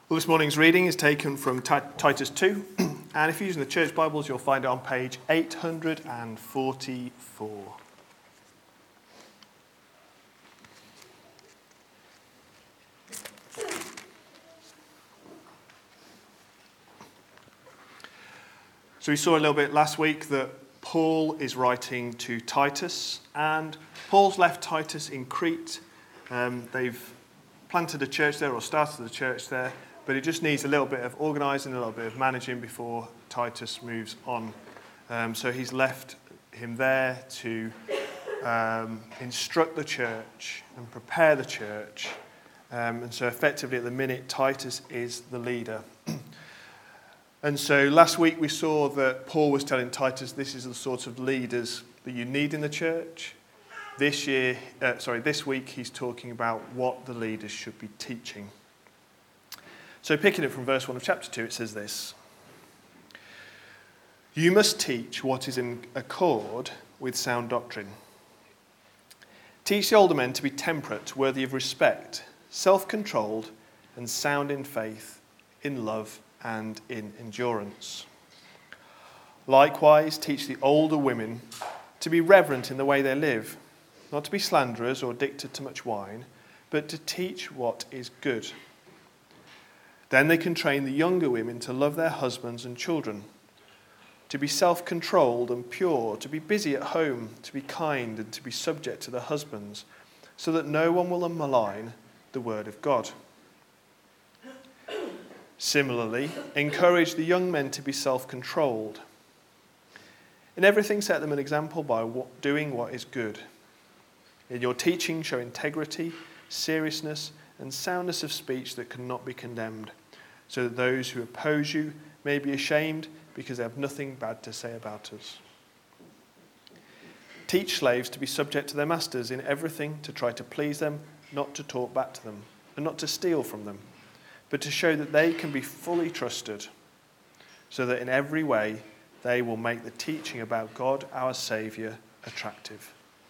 Well, this morning's reading is taken from Titus 2, and if you're using the church Bibles, you'll find it on page 844. So we saw a little bit last week that Paul is writing to Titus, and Paul's left Titus in Crete. They've planted a church there, or started a church there, but it just needs a little bit of organising, a little bit of managing before Titus moves on. So he's left him there to instruct the church and prepare the church. And so effectively at the minute, Titus is the leader. And so last week we saw that Paul was telling Titus this is the sort of leaders that you need in the church. This week he's talking about what the leaders should be teaching. So picking it from verse 1 of chapter 2, it says this: "You must teach what is in accord with sound doctrine. Teach the older men to be temperate, worthy of respect, self-controlled, and sound in faith, in love, and in endurance. Likewise, teach the older women to be reverent in the way they live, not to be slanderers or addicted to much wine, but to teach what is good. Then they can train the younger women to love their husbands and children, to be self-controlled and pure, to be busy at home, to be kind, and to be subject to their husbands, so that no one will malign the word of God. Similarly, encourage the young men to be self-controlled. In everything, set them an example by doing what is good. In your teaching, show integrity, seriousness, and soundness of speech that cannot be condemned, so that those who oppose you may be ashamed because they have nothing bad to say about us. Teach slaves to be subject to their masters in everything, to try to please them, not to talk back to them, and not to steal from them, but to show that they can be fully trusted, so that in every way they will make the teaching about God, our Saviour, attractive.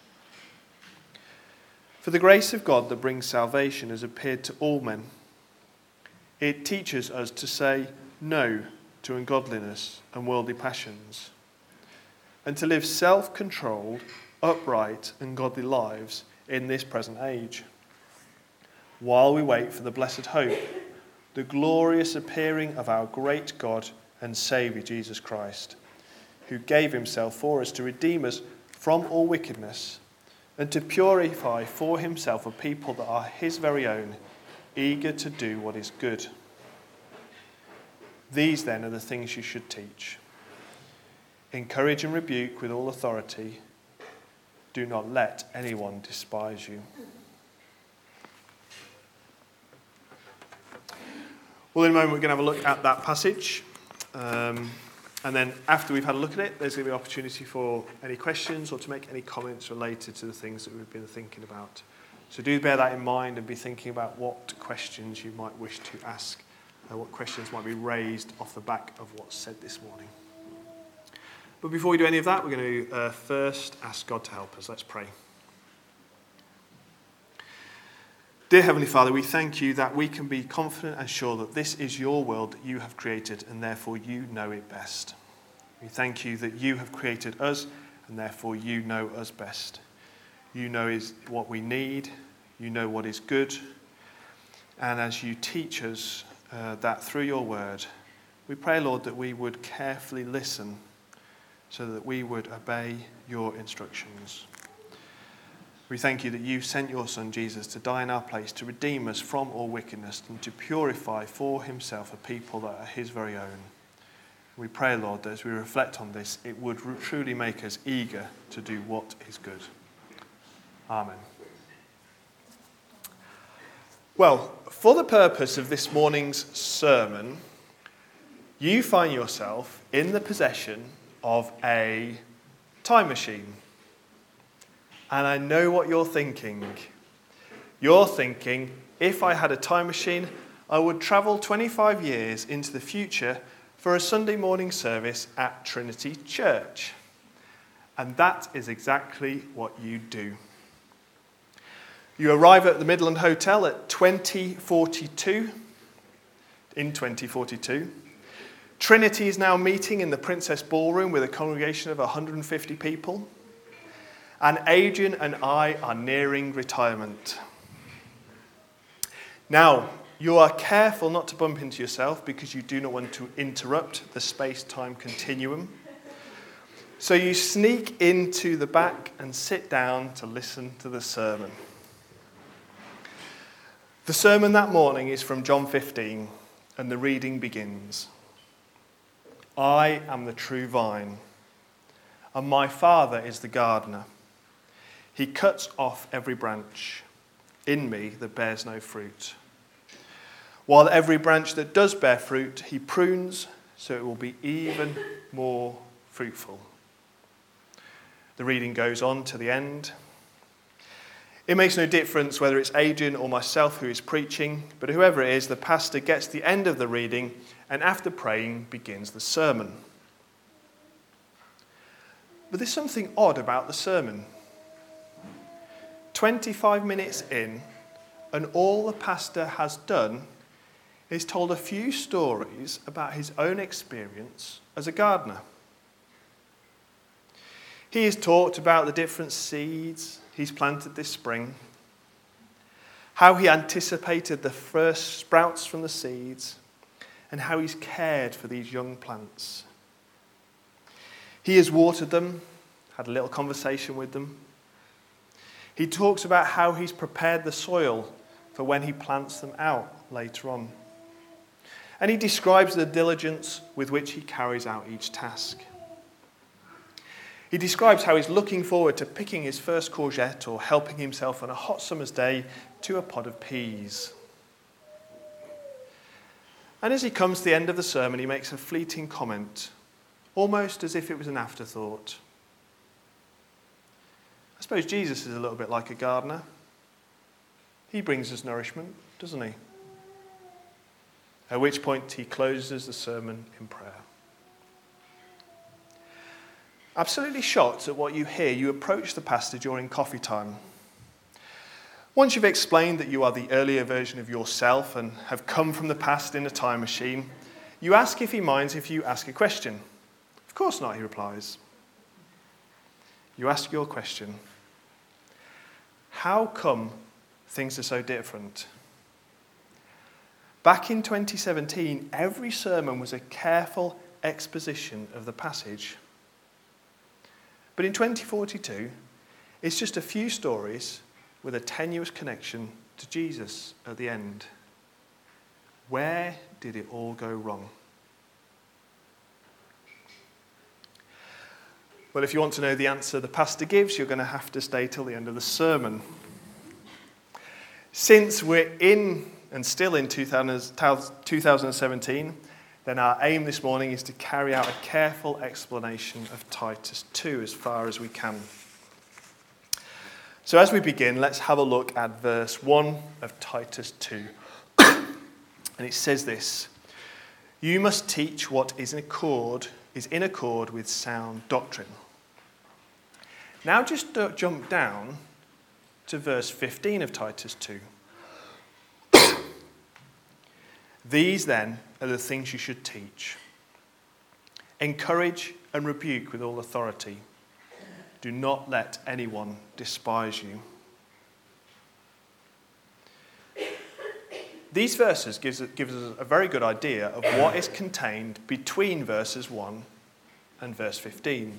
For the grace of God that brings salvation has appeared to all men. It teaches us to say no to ungodliness and worldly passions, and to live self-controlled, upright, and godly lives in this present age, while we wait for the blessed hope, the glorious appearing of our great God and Saviour Jesus Christ, who gave himself for us to redeem us from all wickedness, and to purify for himself a people that are his very own, eager to do what is good. These then are the things you should teach. Encourage and rebuke with all authority. Do not let anyone despise you." Well, in a moment we're going to have a look at that passage. And then after we've had a look at it, there's going to be an opportunity for any questions or to make any comments related to the things that we've been thinking about. So do bear that in mind and be thinking about what questions you might wish to ask, what questions might be raised off the back of what's said this morning. But before we do any of that, we're going to first ask God to help us. Let's pray. Dear Heavenly Father, we thank you that we can be confident and sure that this is your world that you have created and therefore you know it best. We thank you that you have created us and therefore you know us best. You know is what we need, you know what is good, and as you teach us that through your word, we pray, Lord, that we would carefully listen so that we would obey your instructions. We thank you that you sent your Son Jesus to die in our place, to redeem us from all wickedness and to purify for himself a people that are his very own. We pray, Lord, that as we reflect on this, it would truly make us eager to do what is good. Amen. Well, for the purpose of this morning's sermon, you find yourself in the possession of a time machine. And I know what you're thinking. You're thinking, if I had a time machine, I would travel 25 years into the future for a Sunday morning service at Trinity Church. And that is exactly what you do. You arrive at the Midland Hotel at 20:42. in 2042. Trinity is now meeting in the Princess Ballroom with a congregation of 150 people. And Adrian and I are nearing retirement. Now, you are careful not to bump into yourself because you do not want to interrupt the space-time continuum. So you sneak into the back and sit down to listen to the sermon. The sermon that morning is from John 15, and the reading begins. I am the true vine, and my Father is the gardener. He cuts off every branch in me that bears no fruit, while every branch that does bear fruit, he prunes so it will be even more fruitful. The reading goes on to the end. It makes no difference whether it's Adrian or myself who is preaching, but whoever it is, the pastor gets the end of the reading and after praying begins the sermon. But there's something odd about the sermon. 25 minutes in, and all the pastor has done is told a few stories about his own experience as a gardener. He has talked about the different seeds he's planted this spring, how he anticipated the first sprouts from the seeds, and how he's cared for these young plants. He has watered them, had a little conversation with them. He talks about how he's prepared the soil for when he plants them out later on. And he describes the diligence with which he carries out each task. He describes how he's looking forward to picking his first courgette or helping himself on a hot summer's day to a pod of peas. And as he comes to the end of the sermon, he makes a fleeting comment, almost as if it was an afterthought. I suppose Jesus is a little bit like a gardener. He brings us nourishment, doesn't he? At which point he closes the sermon in prayer. Absolutely shocked at what you hear, you approach the pastor during coffee time. Once you've explained that you are the earlier version of yourself and have come from the past in a time machine, you ask if he minds if you ask a question. Of course not, he replies. You ask your question. How come things are so different? Back in 2017, every sermon was a careful exposition of the passage. But in 2042, it's just a few stories with a tenuous connection to Jesus at the end. Where did it all go wrong? Well, if you want to know the answer the pastor gives, you're going to have to stay till the end of the sermon. Since we're in and still in 2017, then our aim this morning is to carry out a careful explanation of Titus 2 as far as we can. So as we begin, let's have a look at verse 1 of Titus 2. And it says this: You must teach what is in accord with sound doctrine. Now just jump down to verse 15 of Titus 2. These then are the things you should teach. Encourage and rebuke with all authority. Do not let anyone despise you. These verses gives us a very good idea of what is contained between verses 1 and verse 15.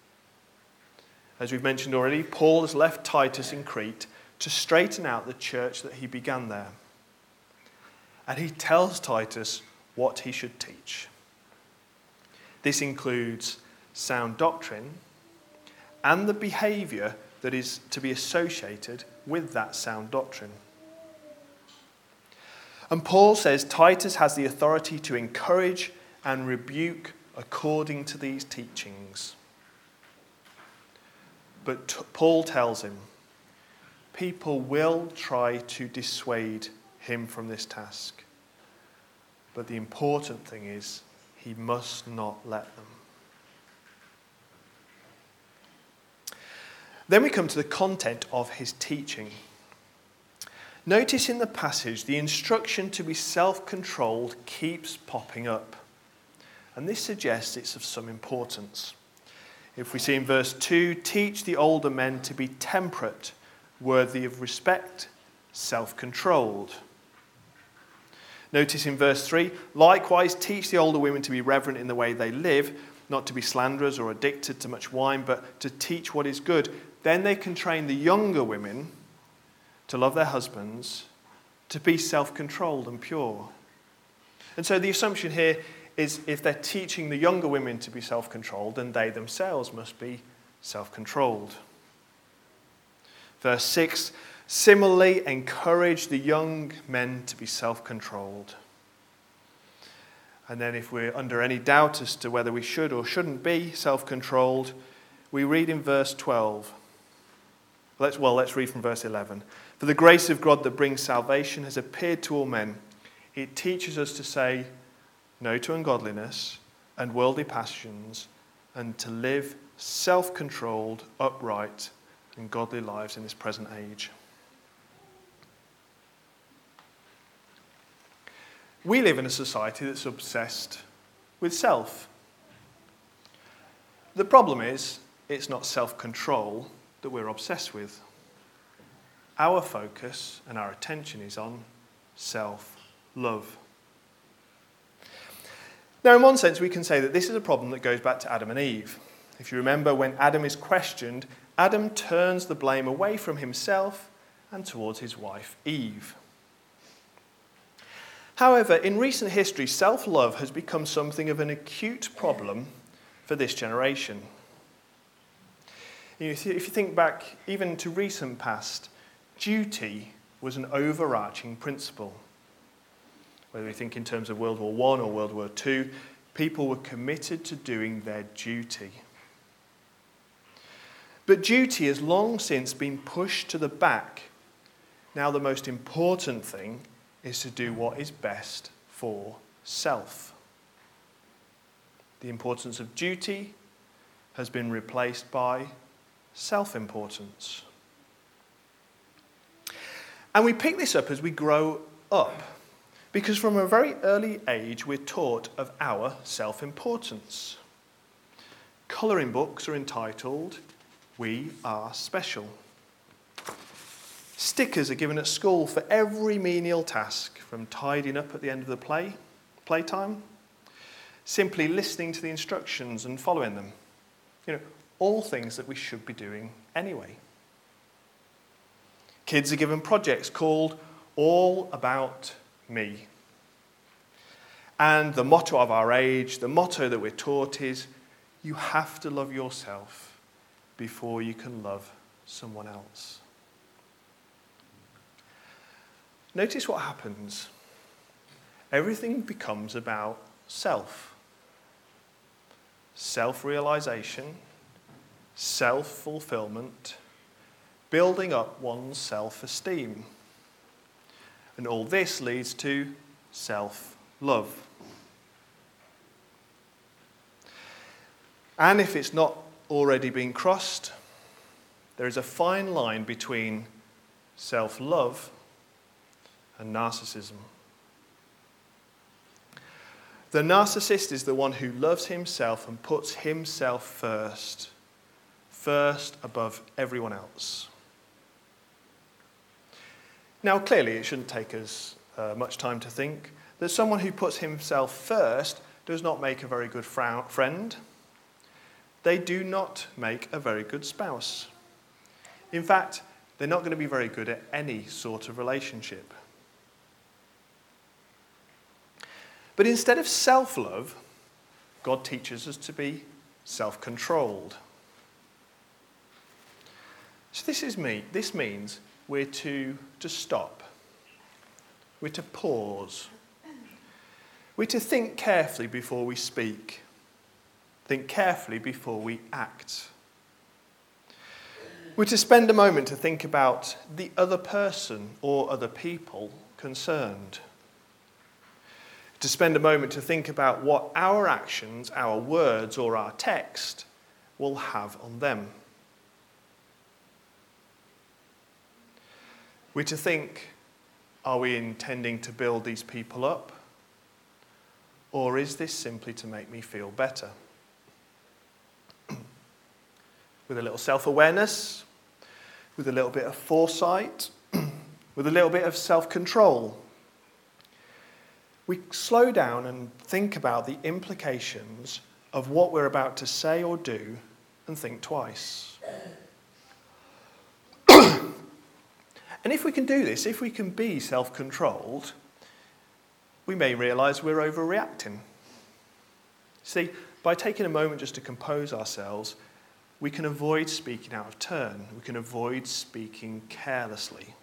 As we've mentioned already, Paul has left Titus in Crete to straighten out the church that he began there. And he tells Titus what he should teach. This includes sound doctrine and the behaviour that is to be associated with that sound doctrine. And Paul says Titus has the authority to encourage and rebuke according to these teachings. But Paul tells him, people will try to dissuade him from this task. But the important thing is, he must not let them. Then we come to the content of his teaching. Notice in the passage the instruction to be self-controlled keeps popping up. And this suggests it's of some importance. If we see in verse 2, teach the older men to be temperate, worthy of respect, self-controlled. Notice in verse 3, likewise teach the older women to be reverent in the way they live, not to be slanderers or addicted to much wine, but to teach what is good. Then they can train the younger women to love their husbands, to be self-controlled and pure. And so the assumption here is if they're teaching the younger women to be self-controlled, then they themselves must be self-controlled. Verse 6, similarly encourage the young men to be self-controlled. And then if we're under any doubt as to whether we should or shouldn't be self-controlled, we read in verse 12. Let's read from verse 11. For the grace of God that brings salvation has appeared to all men. It teaches us to say no to ungodliness and worldly passions, and to live self-controlled, upright, and godly lives in this present age. We live in a society that's obsessed with self. The problem is, it's not self-control that we're obsessed with. Our focus and our attention is on self-love. Now, in one sense, we can say that this is a problem that goes back to Adam and Eve. If you remember, when Adam is questioned, Adam turns the blame away from himself and towards his wife, Eve. However, in recent history, self-love has become something of an acute problem for this generation. If you think back even to recent past, duty was an overarching principle. Whether we think in terms of World War I or World War II, people were committed to doing their duty. But duty has long since been pushed to the back. Now the most important thing is to do what is best for self. The importance of duty has been replaced by self-importance. And we pick this up as we grow up, because from a very early age we're taught of our self-importance. Colouring books are entitled, "We Are Special." Stickers are given at school for every menial task, from tidying up at the end of the playtime, simply listening to the instructions and following them. All things that we should be doing anyway. Kids are given projects called All About Me. And the motto of our age, the motto that we're taught is, you have to love yourself before you can love someone else. Notice what happens. Everything becomes about self. Self-realization, self-fulfillment, building up one's self-esteem. And all this leads to self-love. And if it's not already been crossed, there is a fine line between self-love and narcissism. The narcissist is the one who loves himself and puts himself first above everyone else. Now, clearly, it shouldn't take us much time to think that someone who puts himself first does not make a very good friend. They do not make a very good spouse. In fact, they're not going to be very good at any sort of relationship. But instead of self-love, God teaches us to be self-controlled. So this means we're to stop. We're to pause. We're to think carefully before we speak. Think carefully before we act. We're to spend a moment to think about the other person or other people concerned. To spend a moment to think about what our actions, our words, or our text will have on them. We're to think Are we intending to build these people up? Or is this simply to make me feel better? With a little self-awareness, with a little bit of foresight, with a little bit of self-control, we slow down and think about the implications of what we're about to say or do and think twice. And if we can do this, if we can be self-controlled, we may realise we're overreacting. See, by taking a moment just to compose ourselves, we can avoid speaking out of turn. We can avoid speaking carelessly.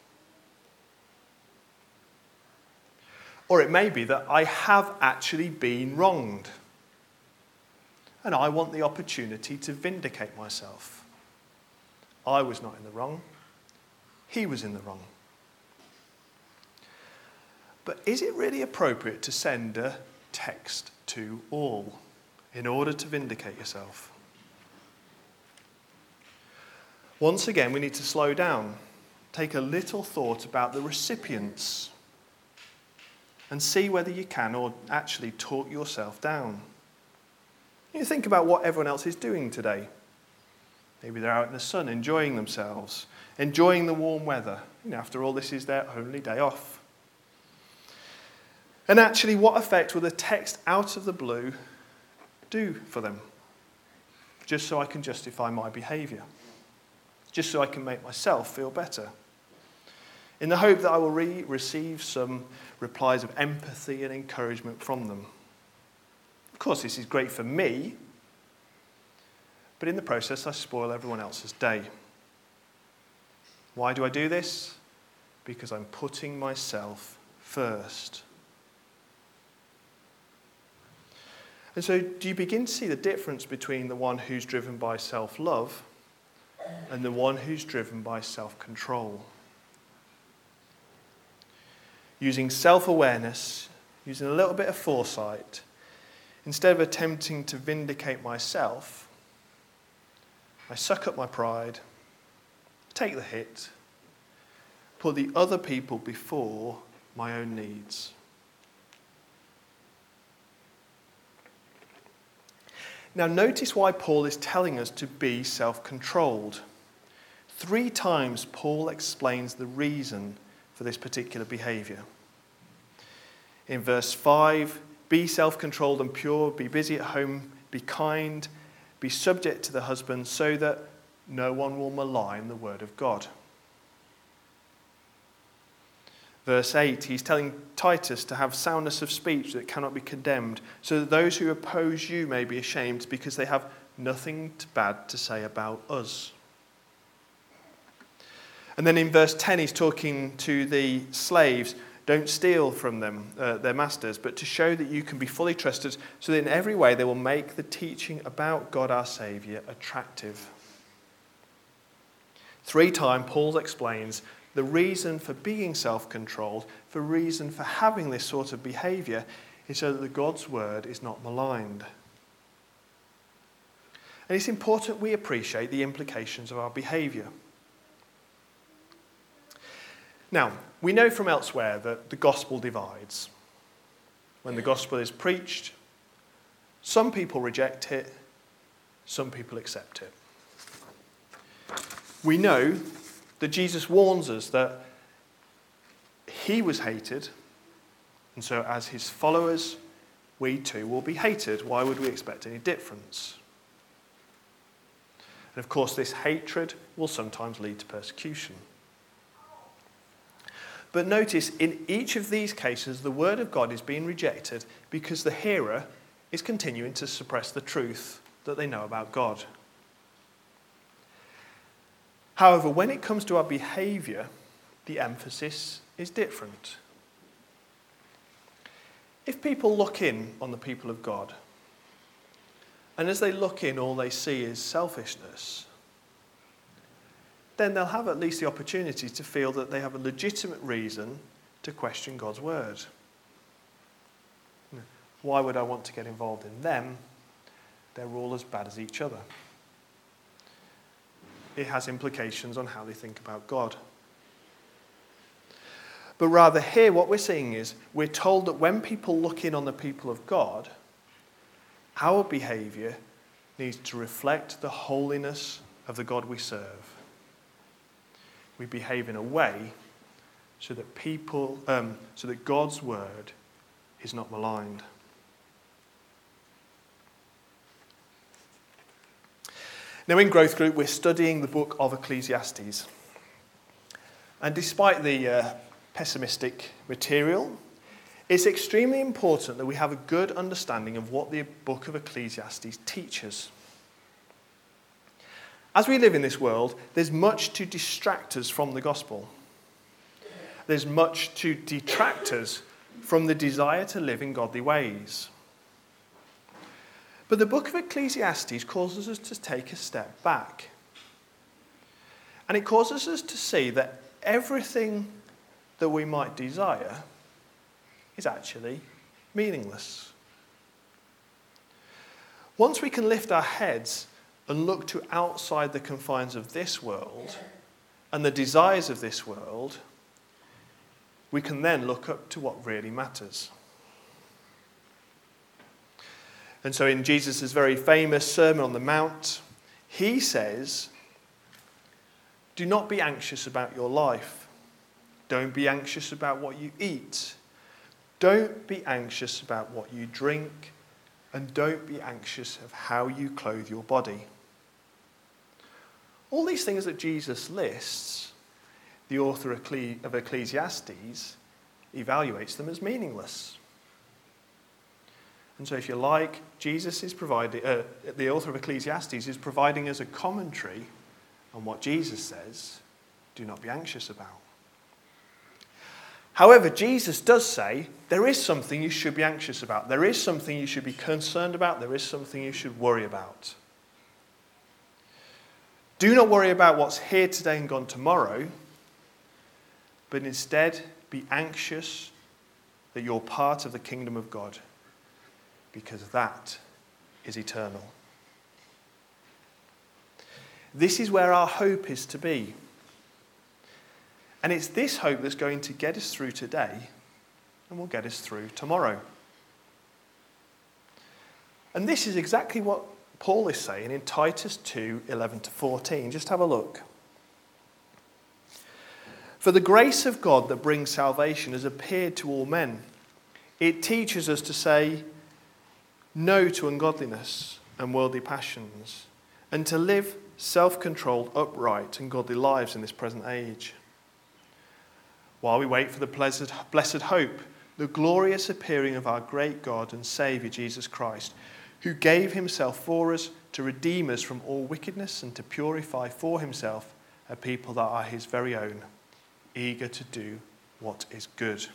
Or it may be that I have actually been wronged, and I want the opportunity to vindicate myself. I was not in the wrong. He was in the wrong. But is it really appropriate to send a text to all in order to vindicate yourself? Once again, we need to slow down, take a little thought about the recipients, and see whether you can or actually talk yourself down. You think about what everyone else is doing today. Maybe they're out in the sun enjoying themselves, enjoying the warm weather. After all, this is their only day off. And actually, what effect will the text out of the blue do for them? Just so I can justify my behaviour. Just so I can make myself feel better. In the hope that I will receive some replies of empathy and encouragement from them. Of course, this is great for me, but in the process, I spoil everyone else's day. Why do I do this? Because I'm putting myself first. And so, do you begin to see the difference between the one who's driven by self-love and the one who's driven by self-control? Using self-awareness, using a little bit of foresight, instead of attempting to vindicate myself, I suck up my pride, take the hit, put the other people before my own needs. Now notice why Paul is telling us to be self-controlled. 3 times Paul explains the reason for this particular behaviour. In verse 5, be self-controlled and pure, be busy at home, be kind, be subject to the husband, so that no one will malign the word of God. Verse 8, he's telling Titus to have soundness of speech that cannot be condemned, so that those who oppose you may be ashamed because they have nothing bad to say about us. And then in verse 10, he's talking to the slaves. Don't steal from them, their masters, but to show that you can be fully trusted, so that in every way they will make the teaching about God our Saviour attractive. 3 times Paul explains the reason for being self-controlled, the reason for having this sort of behaviour, is so that the God's word is not maligned. And it's important we appreciate the implications of our behaviour. Now, we know from elsewhere that the gospel divides. When the gospel is preached, some people reject it, some people accept it. We know that Jesus warns us that he was hated, and so as his followers, we too will be hated. Why would we expect any difference? And of course, this hatred will sometimes lead to persecution. But notice, in each of these cases, the word of God is being rejected because the hearer is continuing to suppress the truth that they know about God. However, when it comes to our behaviour, the emphasis is different. If people look in on the people of God, and as they look in, all they see is selfishness, then they'll have at least the opportunity to feel that they have a legitimate reason to question God's word. Why would I want to get involved in them? They're all as bad as each other. It has implications on how they think about God. But rather here what we're seeing is we're told that when people look in on the people of God, our behaviour needs to reflect the holiness of the God we serve. We behave in a way so that God's word is not maligned. Now in Growth Group we're studying the book of Ecclesiastes. And despite the pessimistic material, it's extremely important that we have a good understanding of what the book of Ecclesiastes teaches. As we live in this world, there's much to distract us from the gospel. There's much to detract us from the desire to live in godly ways. But the book of Ecclesiastes causes us to take a step back. And it causes us to see that everything that we might desire is actually meaningless. Once we can lift our heads and look to outside the confines of this world and the desires of this world, we can then look up to what really matters. And so in Jesus' very famous Sermon on the Mount, he says, "Do not be anxious about your life. Don't be anxious about what you eat. Don't be anxious about what you drink. And don't be anxious of how you clothe your body." All these things that Jesus lists, the author of Ecclesiastes evaluates them as meaningless. And so if you like, the author of Ecclesiastes is providing us a commentary on what Jesus says, do not be anxious about. However, Jesus does say there is something you should be anxious about. There is something you should be concerned about. There is something you should worry about. Do not worry about what's here today and gone tomorrow, but instead be anxious that you're part of the kingdom of God, because that is eternal. This is where our hope is to be. And it's this hope that's going to get us through today and will get us through tomorrow. And this is exactly what Paul is saying in Titus 2:11-14. Just have a look. "For the grace of God that brings salvation has appeared to all men. It teaches us to say no to ungodliness and worldly passions, and to live self-controlled, upright, and godly lives in this present age, while we wait for the blessed hope, the glorious appearing of our great God and Saviour Jesus Christ, who gave himself for us to redeem us from all wickedness and to purify for himself a people that are his very own, eager to do what is good."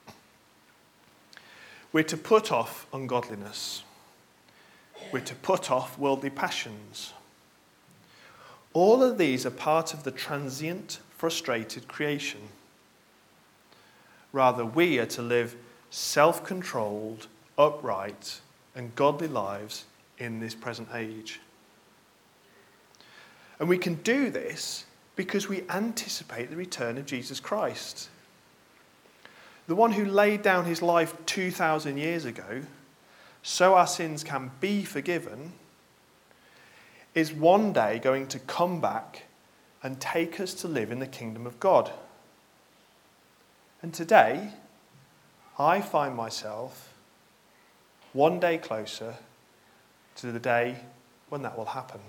We're to put off ungodliness. We're to put off worldly passions. All of these are part of the transient, frustrated creation. Rather, we are to live self-controlled, upright, and godly lives in this present age. And we can do this because we anticipate the return of Jesus Christ. The one who laid down his life 2,000 years ago, so our sins can be forgiven, is one day going to come back and take us to live in the kingdom of God. And today, I find myself one day closer to the day when that will happen.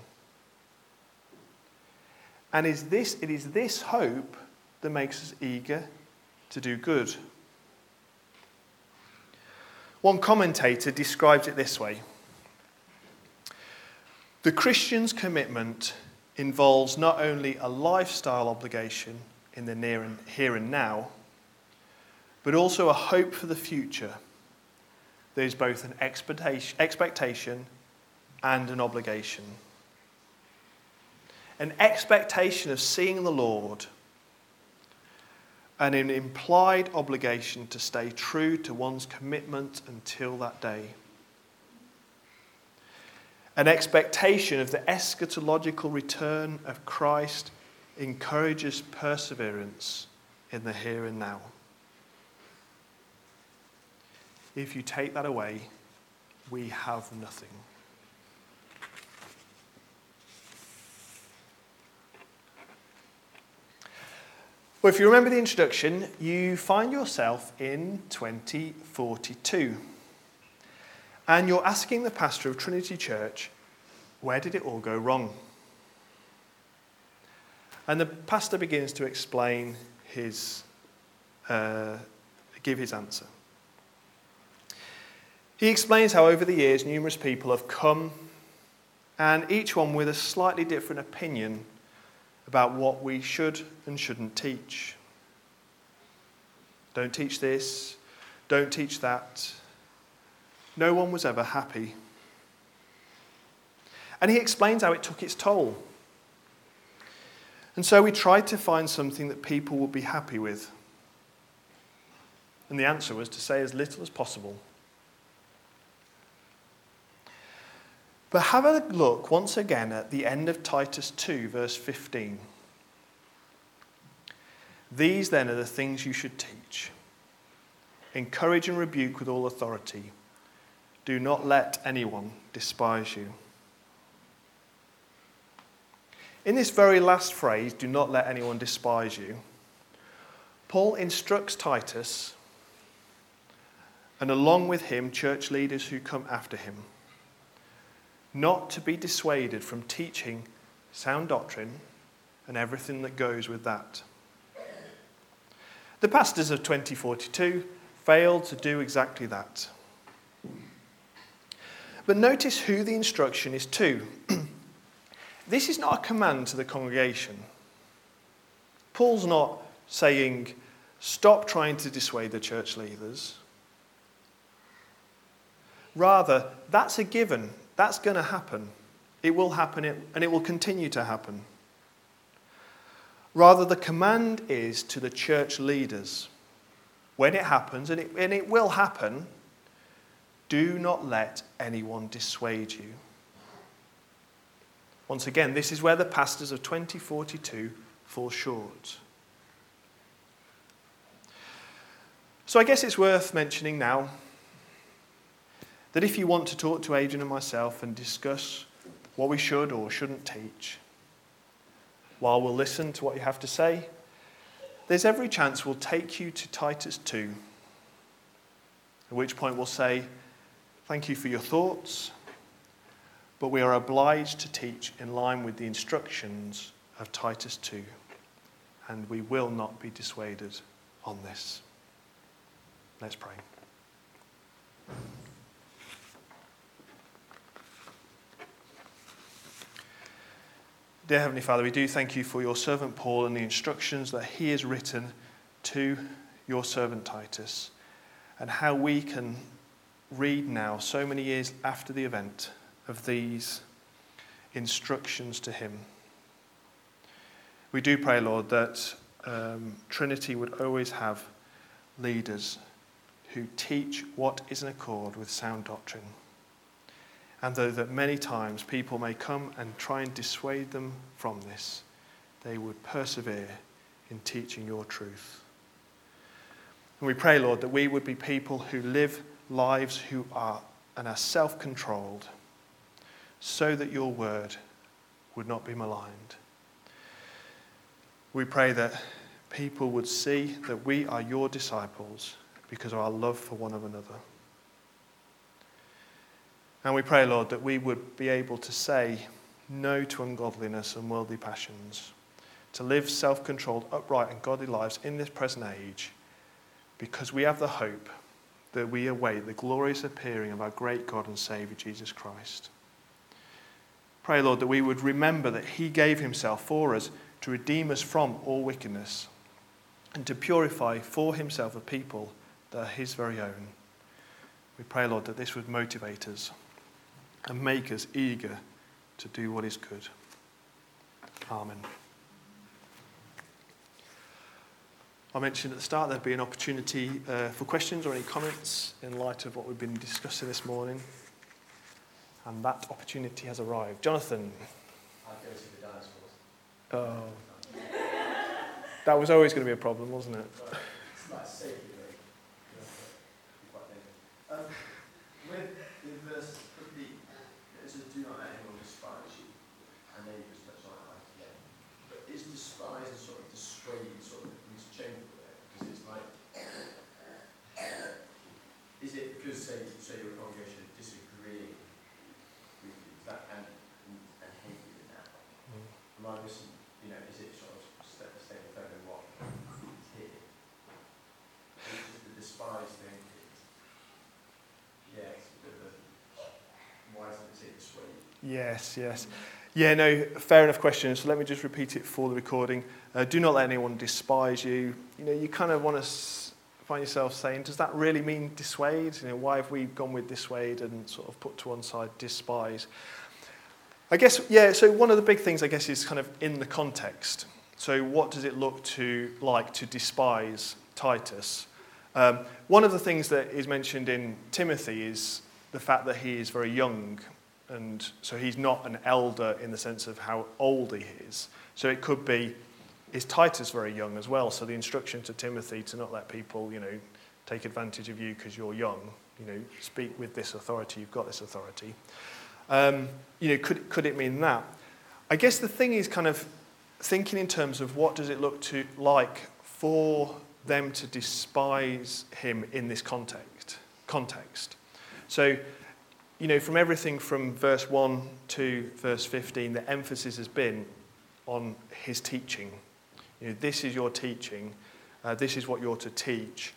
And it is this hope that makes us eager to do good. One commentator describes it this way: the Christian's commitment involves not only a lifestyle obligation in the here and now, but also a hope for the future. There is both an expectation and an obligation. An expectation of seeing the Lord, and an implied obligation to stay true to one's commitment until that day. An expectation of the eschatological return of Christ encourages perseverance in the here and now. If you take that away, we have nothing. Well, if you remember the introduction, you find yourself in 2042. And you're asking the pastor of Trinity Church, where did it all go wrong? And the pastor begins to explain give his answer. He explains how over the years numerous people have come, and each one with a slightly different opinion about what we should and shouldn't teach. Don't teach this, don't teach that. No one was ever happy. And he explains how it took its toll. And so we tried to find something that people would be happy with. And the answer was to say as little as possible. But have a look once again at the end of Titus 2, verse 15. These then are the things you should teach. Encourage and rebuke with all authority. Do not let anyone despise you. In this very last phrase, do not let anyone despise you, Paul instructs Titus, and along with him, church leaders who come after him, not to be dissuaded from teaching sound doctrine and everything that goes with that. The pastors of 2042 failed to do exactly that. But notice who the instruction is to. This is not a command to the congregation. Paul's not saying, stop trying to dissuade the church leaders. Rather, that's a given. That's going to happen. It will happen, and it will continue to happen. Rather, the command is to the church leaders. When it happens, and it will happen, do not let anyone dissuade you. Once again, this is where the pastors of 2042 fall short. So I guess it's worth mentioning now that if you want to talk to Adrian and myself and discuss what we should or shouldn't teach, while we'll listen to what you have to say, there's every chance we'll take you to Titus 2, at which point we'll say, thank you for your thoughts, but we are obliged to teach in line with the instructions of Titus 2, and we will not be dissuaded on this. Let's pray. Dear Heavenly Father, we do thank you for your servant Paul and the instructions that he has written to your servant Titus, and how we can read now, so many years after the event, of these instructions to him. We do pray, Lord, that Trinity would always have leaders who teach what is in accord with sound doctrine. And though that many times people may come and try and dissuade them from this, they would persevere in teaching your truth. And we pray, Lord, that we would be people who live lives who are self-controlled, so that your word would not be maligned. We pray that people would see that we are your disciples because of our love for one another. And we pray, Lord, that we would be able to say no to ungodliness and worldly passions, to live self-controlled, upright and godly lives in this present age, because we have the hope that we await the glorious appearing of our great God and Saviour, Jesus Christ. Pray, Lord, that we would remember that he gave himself for us to redeem us from all wickedness and to purify for himself a people that are his very own. We pray, Lord, that this would motivate us and make us eager to do what is good. Amen. I mentioned at the start there'd be an opportunity for questions or any comments in light of what we've been discussing this morning. And that opportunity has arrived. Jonathan. I'd go to the dinosaurs. Oh. That was always going to be a problem, wasn't it? It's like safety, With in verse 15, it says, "Do not let anyone despise you," and then you just touch on it again. But is despise and sort of dissuade sort of interchangeable there? Because it's like, is it because say your congregation is disagreeing with you that and hate you in that? Am I missing? Is it sort of the same thing in what it's here? It's just the despise thing. Yeah, it's a bit of a, why doesn't it say dissuade? Yes. Yeah, no, fair enough question. So let me just repeat it for the recording. Do not let anyone despise you. You kind of want to find yourself saying, does that really mean dissuade? Why have we gone with dissuade and sort of put to one side despise? I guess, yeah, so one of the big things, I guess, is kind of in the context. So what does it look like to despise Titus? One of the things that is mentioned in Timothy is the fact that he is very young, and so he's not an elder in the sense of how old he is. So it could be, is Titus very young as well? So the instruction to Timothy to not let people, take advantage of you because you're young, speak with this authority, you've got this authority. Could it mean that? I guess the thing is kind of thinking in terms of what does it look like for them to despise him in this context. So, from everything from verse 1 to verse 15, the emphasis has been on his teaching. This is your teaching. This is what you're to teach.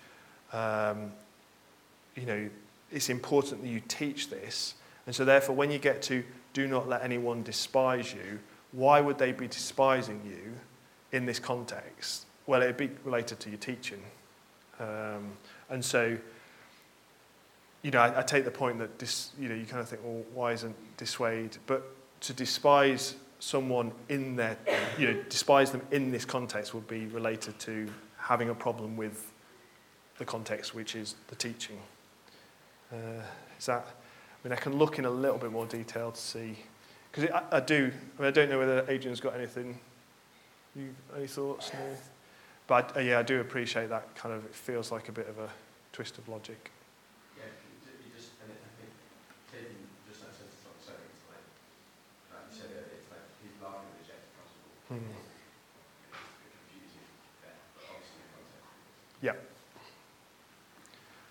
It's important that you teach this. And so therefore, when you get to do not let anyone despise you, why would they be despising you in this context? Well, it'd be related to your teaching. And so, I take the point that you kind of think, well, why isn't dissuade? But to despise someone in their, despise them in this context would be related to having a problem with the context, which is the teaching. I can look in a little bit more detail to see, because I don't know whether Adrian's got anything. Any thoughts? No. But I do appreciate that kind of. It feels like a bit of a twist of logic.